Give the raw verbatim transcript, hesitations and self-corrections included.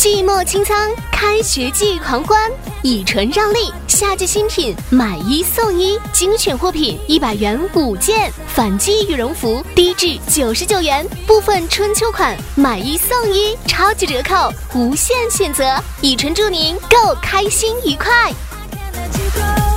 季末清仓，开学季狂欢，以纯让利，夏季新品买一送一，精选货品一百元五件，反击羽绒服低至九十九元，部分春秋款买一送一，超级折扣，无限选择，以纯祝您购开心愉快。